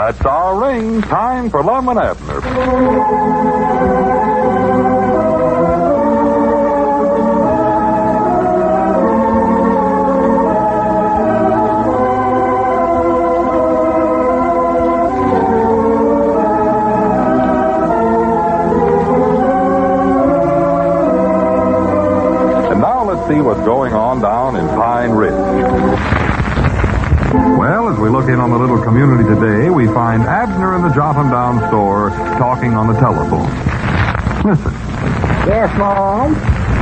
That's our ring. Time for Lum and Abner. See what's going on down in Pine Ridge. Well, as we look in on the little community today, we find Abner in the Jotundown store talking on the telephone. Listen. Yes, Mom?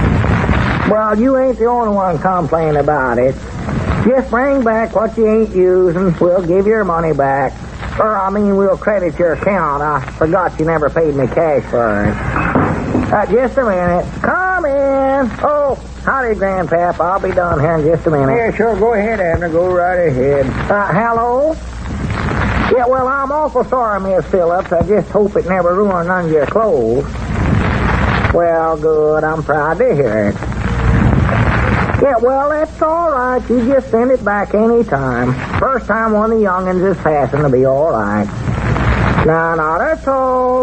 Well, you ain't the only one complaining about it. Just bring back what you ain't using. We'll give your money back. We'll credit your account. I forgot you never paid me cash for it. Just a minute. Come in. Oh, howdy, Grandpap. I'll be done here in just a minute. Yeah, sure. Go ahead, Abner. Go right ahead. Hello? Yeah, well, I'm awful sorry, Miss Phillips. I just hope it never ruined none of your clothes. Well, good. I'm proud to hear it. Yeah, well, that's all right. You just send it back any time. First time one of the young'uns is passing to be all right. No, that's all.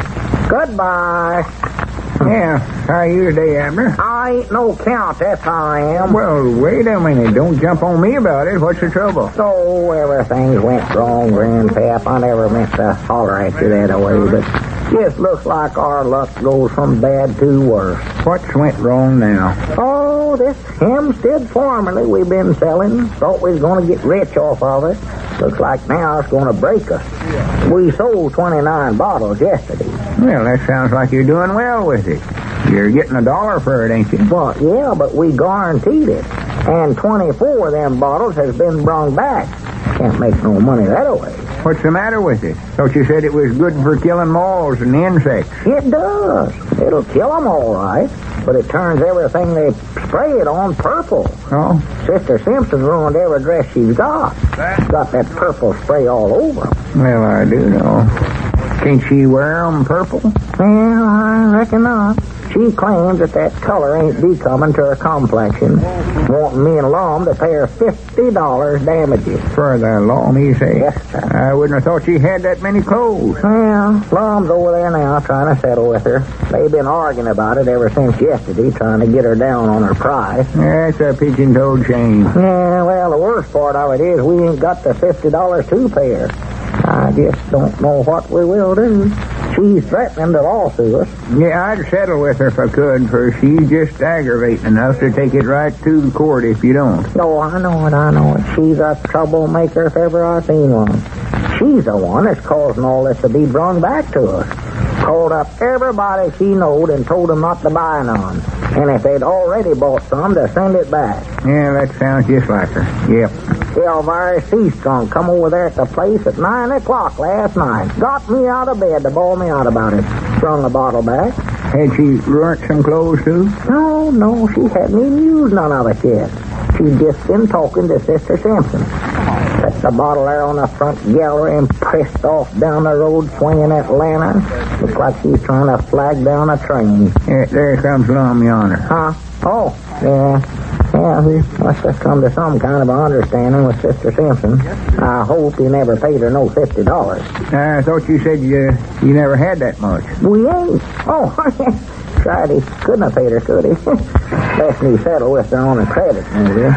Goodbye. Yeah, how are you today, Abner? I ain't no count, that's how I am. Well, wait a minute. Don't jump on me about it. What's the trouble? Oh, everything went wrong, Grandpap. I never meant to holler at you that way, but just looks like our luck goes from bad to worse. What's went wrong now? Oh, this Hempstead Formerly we've been selling. Thought we was going to get rich off of it. Looks like now it's going to break us. We sold 29 bottles yesterday. Well, that sounds like you're doing well with it. You're getting $1 for it, ain't you? Well, yeah, but we guaranteed it. And 24 of them bottles has been brung back. Can't make no money that way. What's the matter with it? Thought you said it was good for killing moths and insects. It does. It'll kill them all right. But it turns everything they spray it on purple. Oh? Sister Simpson ruined every dress she's got. She's got that purple spray all over them. Well, I do know. Can't she wear them purple? Well, I reckon not. She claims that color ain't becoming to her complexion. Wanting me and Lum to pay her $50 damages. For the Lum, you say? Yes, sir. I wouldn't have thought she had that many clothes. Well, Lum's over there now trying to settle with her. They've been arguing about it ever since yesterday, trying to get her down on her price. That's a pigeon-toed shame. Yeah, well, the worst part of it is we ain't got the $50 to pay her. I just don't know what we will do. She's threatening to lawsuit us. Yeah, I'd settle with her if I could, for she's just aggravating enough to take it right to the court if you don't. Oh, I know it. She's a troublemaker if ever I seen one. She's the one that's causing all this to be brung back to us. Called up everybody she knowed and told them not to buy none. And if they'd already bought some, to send it back. Yeah, that sounds just like her. Yep. Elvira Seastrong come over there at the place at 9 o'clock last night. Got me out of bed to bawl me out about it. Strung a bottle back. Had she learnt some clothes, too? No, she hadn't even used none of it yet. She'd just been talking to Sister Simpson. Set the bottle there on the front gallery and pressed off down the road swinging that lantern. Looks like she's trying to flag down a train. There comes Lum yonder. Huh? Oh, yeah. Yeah, we must have come to some kind of understanding with Sister Simpson. I hope you never paid her no $50. I thought you said you never had that much. We ain't. Oh, tried he couldn't have paid her, could he? Best me settle with her on a credit, maybe.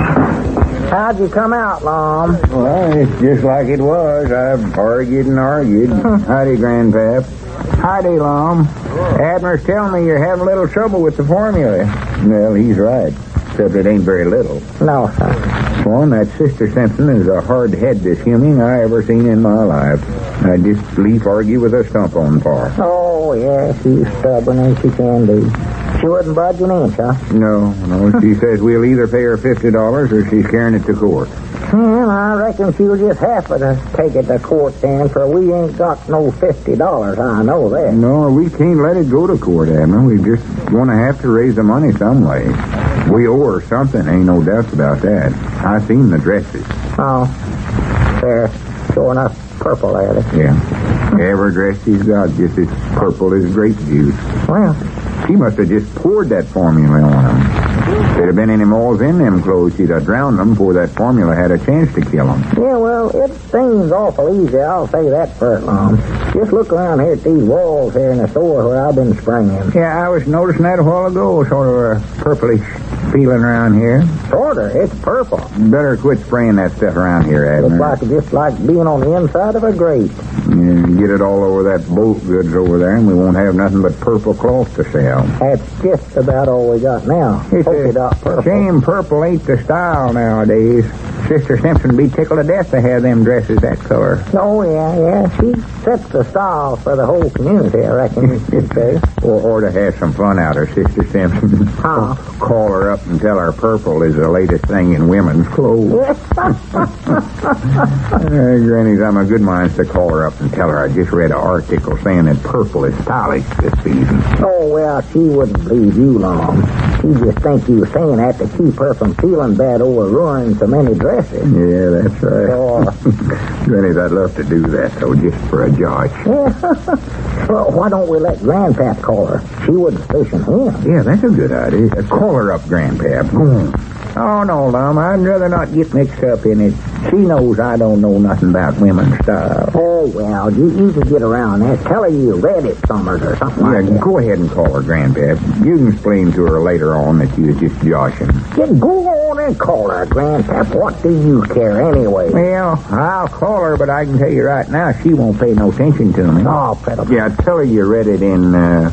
How'd you come out, Lum? Well, it's just like it was. I've argued and argued. Howdy, Grandpap. Howdy, Lum. Abner's telling me you're having a little trouble with the formula. Well, he's right. Except it ain't very little. No, sir. Swan, that Sister Simpson is a hard head this human I ever seen in my life. I just leave argue with a stump on par. Oh, yeah, she's stubborn as she can be. She wouldn't budge an inch, huh? No. She says we'll either pay her $50 or she's carrying it to court. Well, I reckon she'll just have to take it to court then, for we ain't got no $50. I know that. No, we can't let it go to court, Abner. We just want to have to raise the money some way. We owe her something, ain't no doubt about that. I seen the dresses. Oh, they're sure enough purple at it. Yeah. Every dress she's got just as purple as grape juice. Well, she must have just poured that formula on them. If there'd have been any moles in them clothes, she'd have drowned them before that formula had a chance to kill them. Yeah, well, it seems awful easy, I'll say that for it, Lum. Just look around here at these walls here in the store where I've been spraying. Yeah, I was noticing that a while ago, sort of a purplish feeling around here. Sorta, it's purple. Better quit spraying that stuff around here, Abner. Looks just like being on the inside of a grape. Yeah, get it all over that boat goods over there, and we won't have nothing but purple cloth to sell. That's just about all we got now. Polka dot purple. Shame purple ain't the style nowadays. Sister Simpson be tickled to death to have them dresses that color. Oh, yeah. She sets the style for the whole community, I reckon you could say. Or to have some fun out of Sister Simpson. Huh? Call her up and tell her purple is the latest thing in women's clothes. Granny's, I'm a good mind to call her up and tell her I just read an article saying that purple is stylish this season. Oh, well, she wouldn't believe you, Long. She just think you were saying that to keep her from feeling bad over ruining so many dresses. Yeah, that's right. Sure. Granny's, I'd love to do that, though, just for a josh. Yeah. Well, why don't we let Grandpap call her? She wouldn't station him. Yeah, that's a good idea. Call her up, Grandpap. Oh, no, Lum, I'd rather not get mixed up in it. She knows I don't know nothing about women's style. Oh, well, you can get around that. Tell her you read it somewhere or something like that. Go ahead and call her, Grandpap. You can explain to her later on that you was just joshing. Just go on and call her, Grandpap. What do you care anyway? Well, I'll call her, but I can tell you right now, she won't pay no attention to me. Oh, pitiful. Yeah, tell her you read it in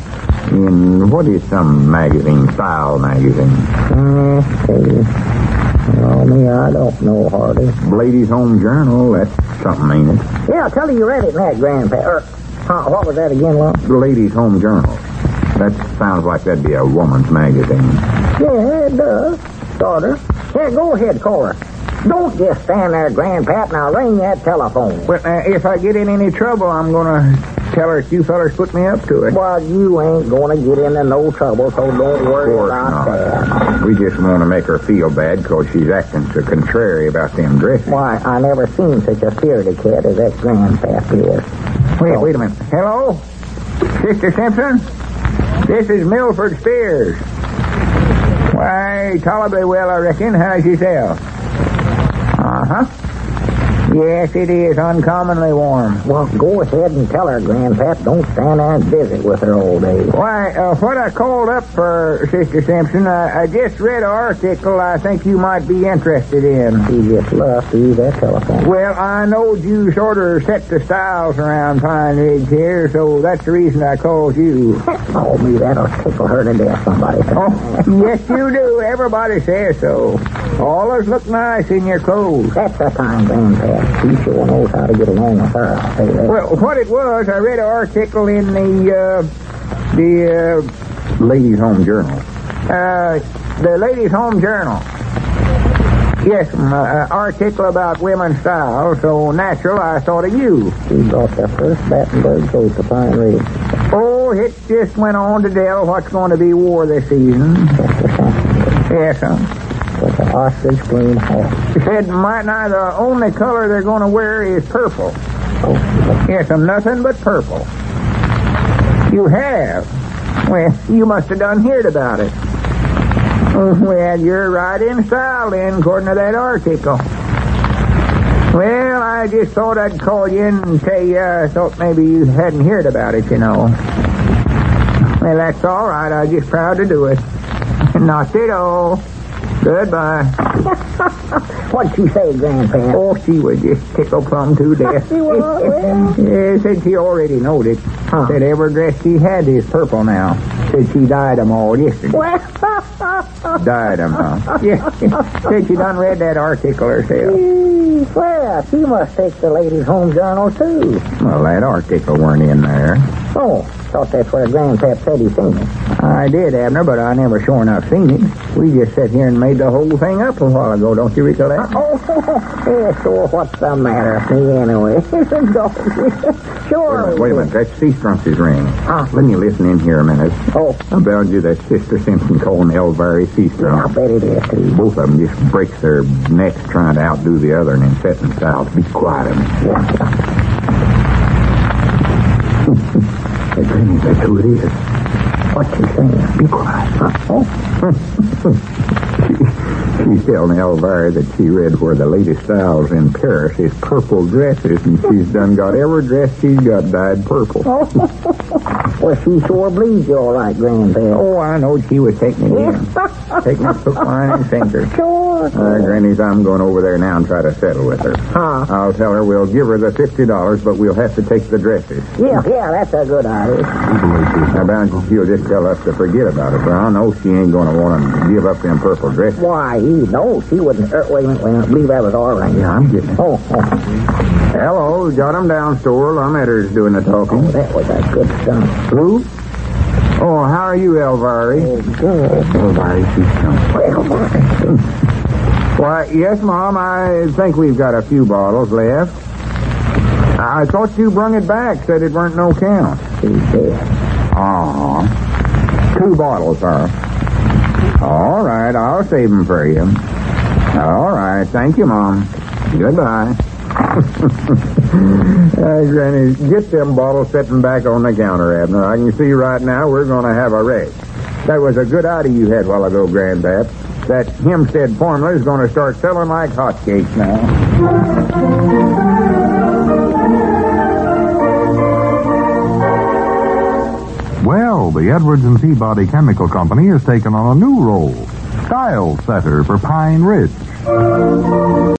what is some magazine, Style magazine. Okay. Oh, me, I don't know, Hardy. Ladies' Home Journal, that's something, ain't it? Yeah, tell her you read it in that, Grandpa. What was that again, Lum? The Ladies' Home Journal. That sounds like that'd be a woman's magazine. Yeah, it does. Sorta. Yeah, go ahead, call her. Don't just stand there, Grandpap. Now ring that telephone. Well, if I get in any trouble, I'm gonna tell her you fellers put me up to it. Well, you ain't gonna get into no trouble, so don't worry about that. We just want to make her feel bad because she's acting so contrary about them dresses. Why, I never seen such a spirited cat as that Grandpap is. Wait a minute. Hello? Sister Simpson? This is Milford Spears. Why, tolerably well, I reckon. How's yourself? Uh-huh. Yes, it is uncommonly warm. Well, go ahead and tell her, Grandpap. Don't stand there and visit with her all day. Why, what I called up for, Sister Simpson, I just read an article I think you might be interested in. She just loves to use that telephone. Well, I know you sort of set the styles around Pine Ridge here, so that's the reason I called you. Oh, me, that'll tickle her to death, somebody said. Oh, yes, you do. Everybody says so. All of us look nice in your clothes. That's the time, Grandpap. She sure knows how to get along with her, I'll tell you that. Well, what it was, I read an article in the Ladies' Home Journal. The Ladies' Home Journal. Yes, article about women's style, so natural I thought of you. She brought the first Battenberg coat to Pine Ridge. Oh, it just went on to tell what's going to be war this season. Yes, sir. With an ostrich green hat. She said the only color they're going to wear is purple. Oh, Yes, nothing but purple. You have? Well, you must have done heard about it. Well, you're right in style then, according to that article. Well, I just thought I'd call you in and tell you I thought maybe you hadn't heard about it, you know. Well, that's all right. I'm just proud to do it. Not at all. Goodbye. What'd she say, Grandpa? Oh, she was just tickled plumb to death. She was, well. Yeah, said she already knowed it. Huh. Said every dress she had is purple now. Said she dyed them all yesterday. Well, Dyed them, huh? Yeah. Said she done read that article herself. well, she must take the Ladies' Home Journal, too. Well, that article weren't in there. Oh, thought that's where Grandpap said he seen it. I did, Abner, but I never sure enough seen it. We just sat here and made the whole thing up a while ago, don't you recollect? Oh, yeah, sure. What's the matter with me, anyway? Sure. Wait a minute, that's Seastrunks' ring. Let me listen in here a minute. Oh. I bet you that Sister Simpson calling Elvary Seastrunks. I bet it is, too. Both of them just breaks their necks trying to outdo the other and then setting styles. Be quiet a minute. That's who it is. What's she saying? Be quiet. Oh. She's telling Elvira that she read where the latest styles in Paris is purple dresses, and she's done got every dress she's got dyed purple. Well, she sure believes you all right, Grandpa. Oh, I know she was taking it in. Taking it hook, line, and sinker. Sure. Granny's, I'm going over there now and try to settle with her. Huh? I'll tell her we'll give her the $50, but we'll have to take the dresses. Yeah, that's a good idea. Now, bound she'll just tell us to forget about it, but I know she ain't going to want to give up them purple dresses. Why, no, she wouldn't. Wait a minute, I believe that was all right. Yeah, I'm getting it. Oh. Hello, got him down, store. Lometter's doing the talking. Oh, that was that good stuff. Who? Oh, how are you, Elvira? Oh, good. Elvira, she's coming. Well, Why, yes, Mom, I think we've got a few bottles left. I thought you brung it back, said it weren't no count. she said. Aw. 2 bottles, huh? All right, I'll save them for you. All right, thank you, Mom. Goodbye. Granny, get them bottles setting back on the counter, Abner. I can see right now we're going to have a wreck. That was a good idea you had a while ago, Grandpap. That Hempstead formula is going to start selling like hotcakes now. Well, the Edwards and Peabody Chemical Company has taken on a new role, style setter for Pine Ridge.